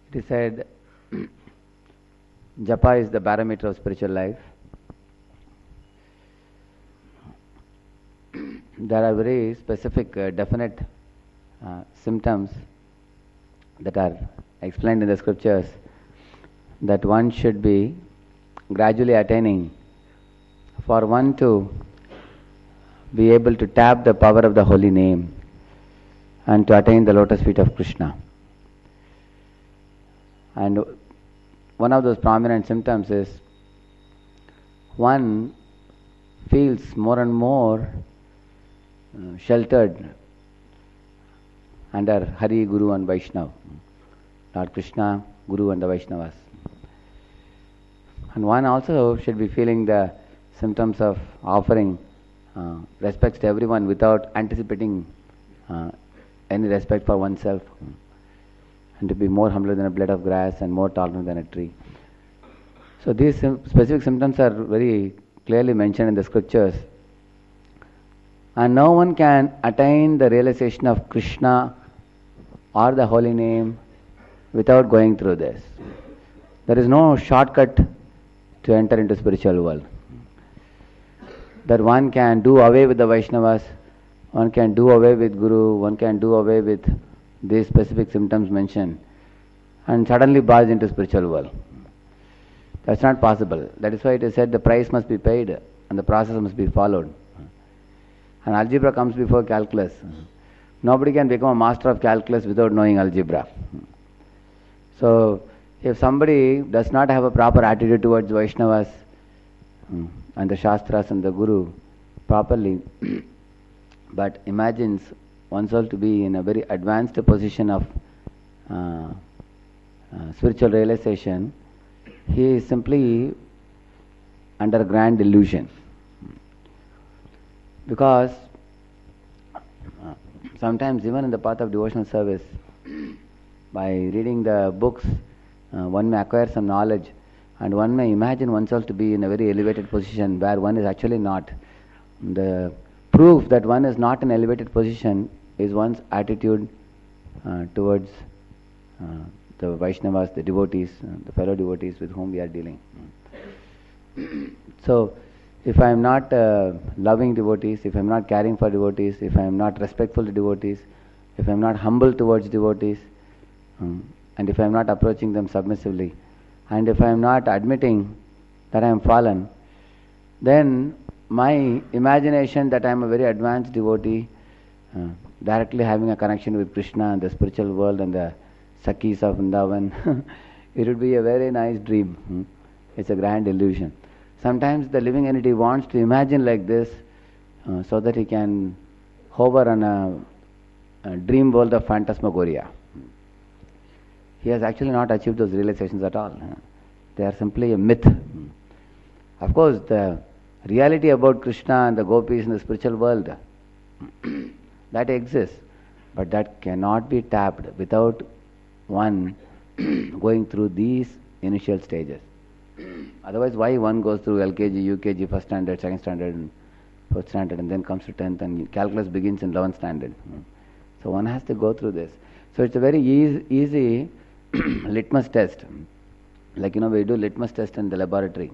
It is said japa is the barometer of spiritual life. There are very specific, definite symptoms that are explained in the scriptures that one should be gradually attaining for one to be able to tap the power of the holy name and to attain the lotus feet of Krishna. And one of those prominent symptoms is one feels more and more sheltered under Hari, Guru and Vaishnava, Lord Krishna, Guru and the Vaishnavas. And one also should be feeling the symptoms of offering respects to everyone without anticipating any respect for oneself, and to be more humble than a blade of grass and more tolerant than a tree. So these specific symptoms are very clearly mentioned in the scriptures. And no one can attain the realization of Krishna or the holy name without going through this. There is no shortcut to enter into spiritual world. That one can do away with the Vaishnavas, one can do away with Guru, one can do away with these specific symptoms mentioned and suddenly barge into spiritual world. That's not possible. That is why it is said the price must be paid and the process must be followed. And algebra comes before calculus. Nobody can become a master of calculus without knowing algebra. So, if somebody does not have a proper attitude towards Vaishnavas and the Shastras and the Guru properly, but imagines oneself to be in a very advanced position of spiritual realization, he is simply under grand delusion. Because sometimes even in the path of devotional service, by reading the books, one may acquire some knowledge and one may imagine oneself to be in a very elevated position where one is actually not. The proof that one is not in an elevated position is one's attitude towards the Vaishnavas, the devotees, the fellow devotees with whom we are dealing. So, if I am not loving devotees, if I am not caring for devotees, if I am not respectful to devotees, if I am not humble towards devotees, and if I am not approaching them submissively, and if I am not admitting that I am fallen, then my imagination that I am a very advanced devotee, directly having a connection with Krishna and the spiritual world and the Sakhis of Vrindavan, it would be a very nice dream. It's a grand illusion. Sometimes the living entity wants to imagine like this so that he can hover on a dream world of phantasmagoria. He has actually not achieved those realizations at all. They are simply a myth. Of course, the reality about Krishna and the gopis in the spiritual world, that exists, but that cannot be tapped without one going through these initial stages. Otherwise, why one goes through LKG, UKG, first standard, second standard, and fourth standard, and then comes to 10th, and calculus begins in 11th standard. So one has to go through this. So it's a very easy litmus test. Like, we do litmus test in the laboratory.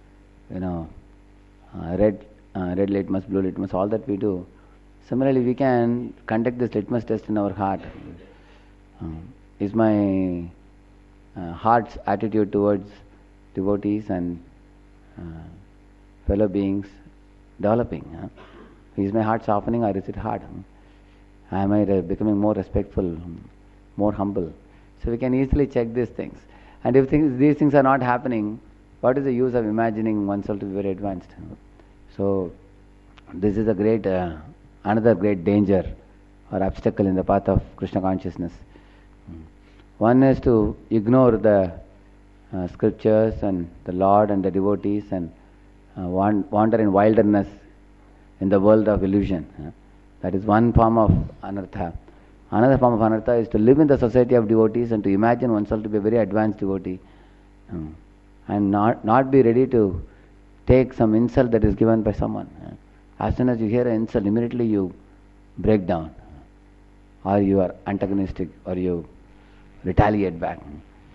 Red litmus, blue litmus, all that we do. Similarly, we can conduct this litmus test in our heart. Is my heart's attitude towards devotees and fellow beings developing? Is my heart softening or is it hard? Am I becoming more respectful, more humble? So we can easily check these things. And if these things are not happening, what is the use of imagining oneself to be very advanced? So this is a great, another great danger or obstacle in the path of Krishna consciousness. One is to ignore the scriptures and the Lord and the devotees and wander in wilderness in the world of illusion. That is one form of anartha. Another form of anartha is to live in the society of devotees and to imagine oneself to be a very advanced devotee and not be ready to take some insult that is given by someone. As soon as you hear an insult, immediately you break down or you are antagonistic or you retaliate back.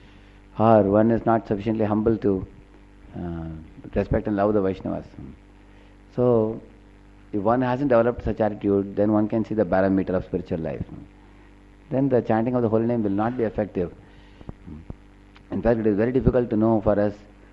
or one is not sufficiently humble to respect and love the Vaishnavas. So, if one hasn't developed such attitude, then one can see the barometer of spiritual life. Then the chanting of the holy name will not be effective. In fact, it is very difficult to know for us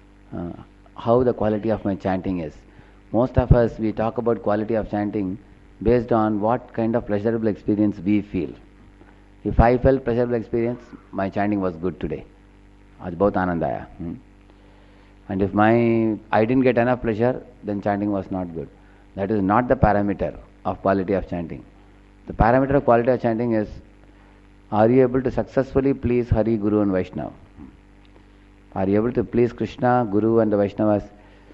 how the quality of my chanting is. Most of us, we talk about quality of chanting based on what kind of pleasurable experience we feel. If I felt pleasurable experience, my chanting was good today. Aaj bahut anand aaya. And if I didn't get enough pleasure, then chanting was not good. That is not the parameter of quality of chanting. The parameter of quality of chanting is, are you able to successfully please Hari, Guru and Vaishnava? Are you able to please Krishna, Guru and the Vaishnavas?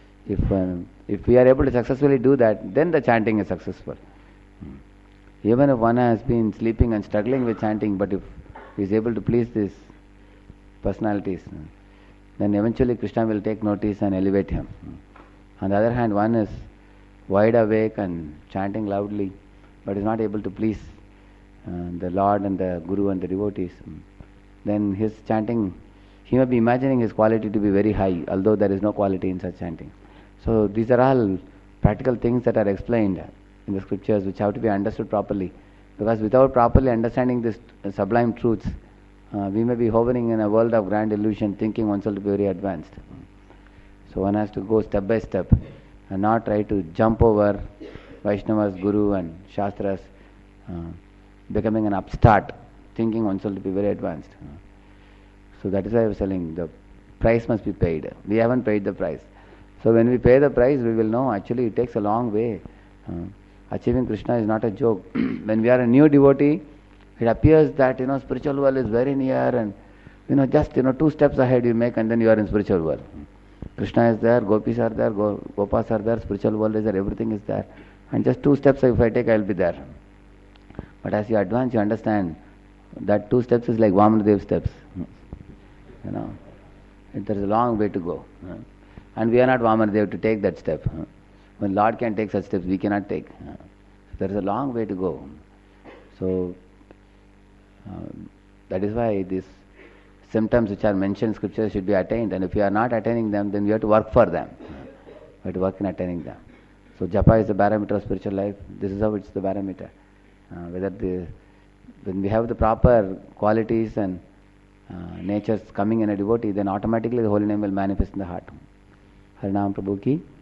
If we are able to successfully do that, then the chanting is successful. Even if one has been sleeping and struggling with chanting, but if he is able to please these personalities, then eventually Krishna will take notice and elevate him. On the other hand, one is wide awake and chanting loudly, but is not able to please the Lord and the Guru and the devotees. Then his chanting, he may be imagining his quality to be very high, although there is no quality in such chanting. So these are all practical things that are explained in the scriptures, which have to be understood properly. Because without properly understanding these sublime truths, we may be hovering in a world of grand illusion, thinking oneself to be very advanced. So one has to go step by step and not try to jump over Vaishnavas, Guru and Shastras, becoming an upstart, thinking oneself to be very advanced. So that is why I was telling, the price must be paid. We haven't paid the price. So when we pay the price, we will know actually it takes a long way. Achieving Krishna is not a joke. When we are a new devotee, it appears that spiritual world is very near, and just 2 steps ahead you make, and then you are in spiritual world. Krishna is there, gopis are there, gopas are there, spiritual world is there, everything is there, and just 2 steps if I take, I will be there. But as you advance, you understand that 2 steps is like Vamanadev steps. There is a long way to go, and we are not Vamanadev to take that step. When Lord can take such steps, we cannot take. There is a long way to go. So that is why these symptoms which are mentioned in scripture should be attained, and if you are not attaining them, then we have to work for them. We have to work in attaining them. So japa is the barometer of spiritual life. This is how it's the barometer. When we have the proper qualities and natures coming in a devotee, then automatically the holy name will manifest in the heart. Harinam Prabhu ki